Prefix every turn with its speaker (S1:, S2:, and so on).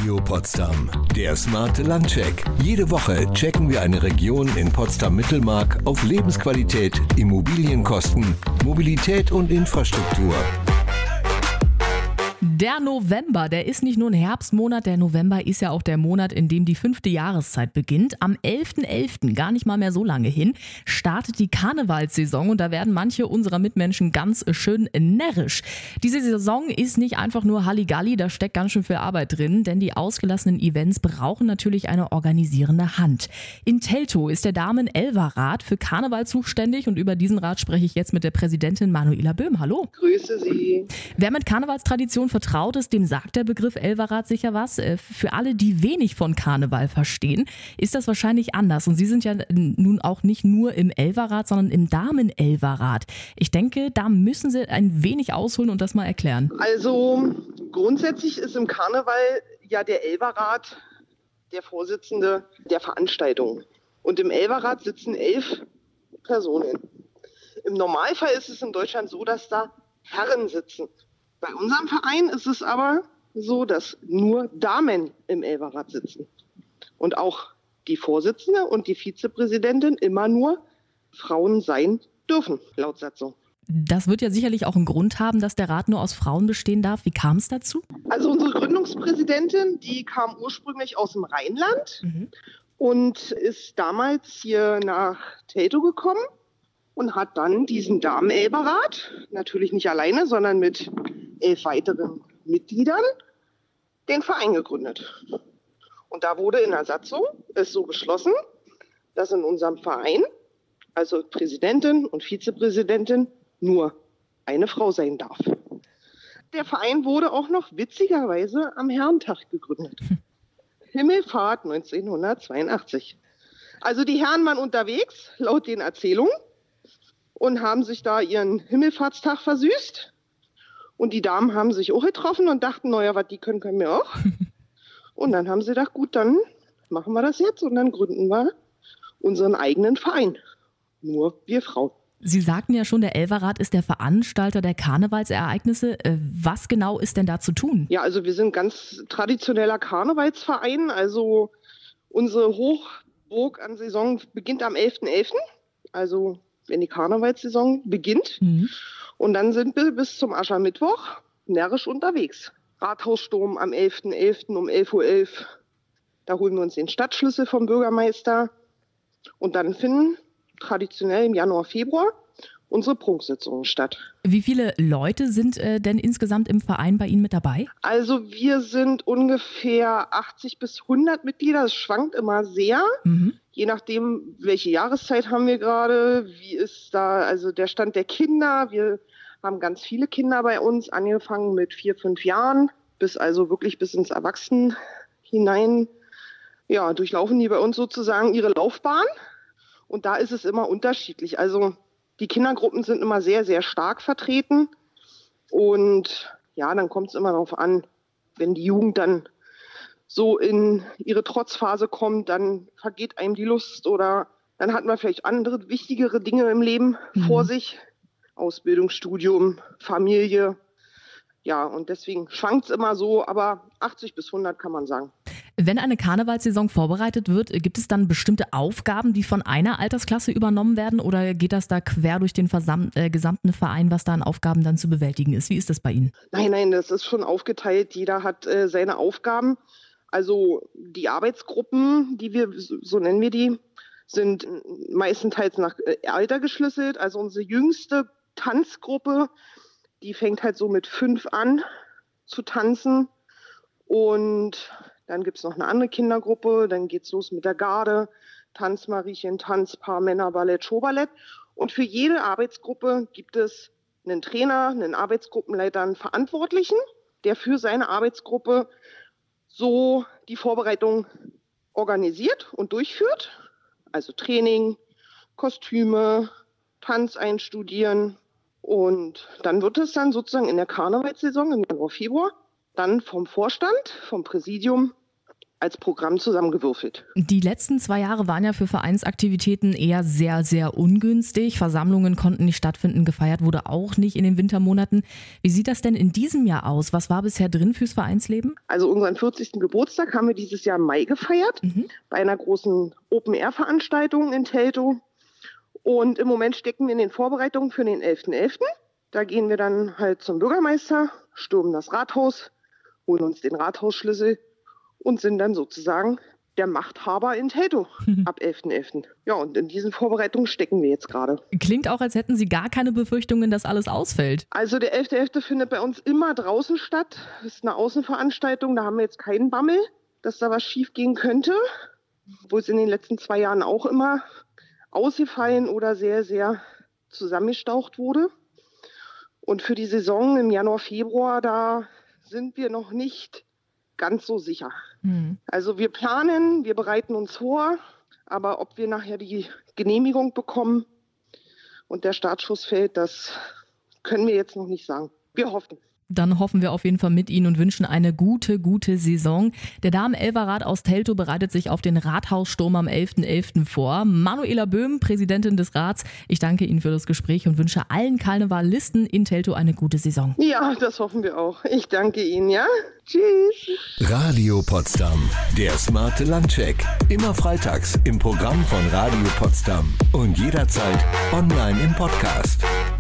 S1: Radio Potsdam, der smarte Landcheck. Jede Woche checken wir eine Region in Potsdam-Mittelmark auf Lebensqualität, Immobilienkosten, Mobilität und Infrastruktur.
S2: Der November, der ist nicht nur ein Herbstmonat, der November ist ja auch der Monat, in dem die 5. Jahreszeit beginnt. Am 11.11., gar nicht mal mehr so lange hin, startet die Karnevalssaison und da werden manche unserer Mitmenschen ganz schön närrisch. Diese Saison ist nicht einfach nur Halligalli, da steckt ganz schön viel Arbeit drin, denn die ausgelassenen Events brauchen natürlich eine organisierende Hand. In Teltow ist der Damen-Elfer-Rat für Karneval zuständig und über diesen Rat spreche ich jetzt mit der Präsidentin Manuela Böhm. Hallo.
S3: Grüße Sie.
S2: Wer mit Karnevalstradition vertraut ist, dem sagt der Begriff Elferrat sicher was. Für alle, die wenig von Karneval verstehen, ist das wahrscheinlich anders. Und Sie sind ja nun auch nicht nur im Elferrat, sondern im Damen-Elferrat. Ich denke, da müssen Sie ein wenig ausholen und das mal erklären.
S3: Also grundsätzlich ist im Karneval ja der Elferrat der Vorsitzende der Veranstaltung. Und im Elferrat sitzen 11 Personen. Im Normalfall ist es in Deutschland so, dass da Herren sitzen. Bei unserem Verein ist es aber so, dass nur Damen im Elferrat sitzen. Und auch die Vorsitzende und die Vizepräsidentin immer nur Frauen sein dürfen, laut Satzung.
S2: Das wird ja sicherlich auch einen Grund haben, dass der Rat nur aus Frauen bestehen darf. Wie kam es dazu?
S3: Also unsere Gründungspräsidentin, die kam ursprünglich aus dem Rheinland und ist damals hier nach Teltow gekommen und hat dann diesen Damen-Elferrat, natürlich nicht alleine, sondern mit 11 weiteren Mitgliedern, den Verein gegründet. Und da wurde in der Satzung es so beschlossen, dass in unserem Verein, also Präsidentin und Vizepräsidentin, nur eine Frau sein darf. Der Verein wurde auch noch witzigerweise am Herrentag gegründet. Himmelfahrt 1982. Also die Herren waren unterwegs, laut den Erzählungen, und haben sich da ihren Himmelfahrtstag versüßt. Und die Damen haben sich auch getroffen und dachten, naja, was die können wir auch. Und dann haben sie gedacht, gut, dann machen wir das jetzt und dann gründen wir unseren eigenen Verein. Nur wir Frauen.
S2: Sie sagten ja schon, der Elferrat ist der Veranstalter der Karnevalsereignisse. Was genau ist denn da zu tun?
S3: Ja, also wir sind ganz traditioneller Karnevalsverein. Also unsere Hochburg an Saison beginnt am 11.11., also wenn die Karnevalssaison beginnt. Und dann sind wir bis zum Aschermittwoch närrisch unterwegs. Rathaussturm am 11.11. um 11.11 Uhr. Da holen wir uns den Stadtschlüssel vom Bürgermeister. Und dann finden traditionell im Januar, Februar unsere Prunksitzungen statt.
S2: Wie viele Leute sind denn insgesamt im Verein bei Ihnen mit dabei?
S3: Also wir sind ungefähr 80 bis 100 Mitglieder. Das schwankt immer sehr. Je nachdem, welche Jahreszeit haben wir gerade, wie ist da also der Stand der Kinder. Wir haben ganz viele Kinder bei uns, angefangen mit 4, 5 Jahren, bis ins Erwachsenen hinein. Ja, durchlaufen die bei uns sozusagen ihre Laufbahn. Und da ist es immer unterschiedlich. Also die Kindergruppen sind immer sehr, sehr stark vertreten. Und ja, dann kommt es immer darauf an, wenn die Jugend dann so in ihre Trotzphase kommt, dann vergeht einem die Lust oder dann hat man vielleicht andere, wichtigere Dinge im Leben vor sich. Ausbildung, Studium, Familie. Ja, und deswegen schwankt es immer so, aber 80 bis 100 kann man sagen.
S2: Wenn eine Karnevalssaison vorbereitet wird, gibt es dann bestimmte Aufgaben, die von einer Altersklasse übernommen werden oder geht das da quer durch den gesamten Verein, was da an Aufgaben dann zu bewältigen ist? Wie ist das bei Ihnen?
S3: Nein, das ist schon aufgeteilt. Jeder hat seine Aufgaben. Also die Arbeitsgruppen, so nennen wir die, sind meistenteils nach Alter geschlüsselt. Also unsere jüngste Tanzgruppe, die fängt halt so mit 5 an zu tanzen. Und dann gibt es noch eine andere Kindergruppe, dann geht's los mit der Garde, Tanzmariechen, Tanzpaar, Männerballett, Showballett. Und für jede Arbeitsgruppe gibt es einen Trainer, einen Arbeitsgruppenleiter, einen Verantwortlichen, der für seine Arbeitsgruppe so die Vorbereitung organisiert und durchführt. Also Training, Kostüme, Tanz einstudieren. Und dann wird es dann sozusagen in der Karnevalssaison im Januar, Februar dann vom Vorstand, vom Präsidium als Programm zusammengewürfelt.
S2: Die letzten 2 Jahre waren ja für Vereinsaktivitäten eher sehr, sehr ungünstig. Versammlungen konnten nicht stattfinden, gefeiert wurde auch nicht in den Wintermonaten. Wie sieht das denn in diesem Jahr aus? Was war bisher drin fürs Vereinsleben?
S3: Also unseren 40. Geburtstag haben wir dieses Jahr im Mai gefeiert, bei einer großen Open-Air-Veranstaltung in Teltow. Und im Moment stecken wir in den Vorbereitungen für den 11.11. Da gehen wir dann halt zum Bürgermeister, stürmen das Rathaus, holen uns den Rathausschlüssel und sind dann sozusagen der Machthaber in Teltow ab 11.11. Ja, und in diesen Vorbereitungen stecken wir jetzt gerade.
S2: Klingt auch, als hätten Sie gar keine Befürchtungen, dass alles ausfällt.
S3: Also der 11.11. findet bei uns immer draußen statt. Das ist eine Außenveranstaltung, da haben wir jetzt keinen Bammel, dass da was schief gehen könnte. Obwohl es in den letzten 2 Jahren auch immer ausgefallen oder sehr, sehr zusammengestaucht wurde. Und für die Saison im Januar, Februar, da sind wir noch nicht ganz so sicher. Also wir planen, wir bereiten uns vor, aber ob wir nachher die Genehmigung bekommen und der Startschuss fällt, das können wir jetzt noch nicht sagen. Wir hoffen.
S2: Dann hoffen wir auf jeden Fall mit Ihnen und wünschen eine gute Saison. Der Damen-Elferrat aus Teltow bereitet sich auf den Rathaussturm am 11.11. vor. Manuela Böhm, Präsidentin des Rats, ich danke Ihnen für das Gespräch und wünsche allen Karnevalisten in Teltow eine gute Saison.
S3: Ja, das hoffen wir auch. Ich danke Ihnen, ja? Tschüss.
S1: Radio Potsdam, der smarte Landcheck. Immer freitags im Programm von Radio Potsdam und jederzeit online im Podcast.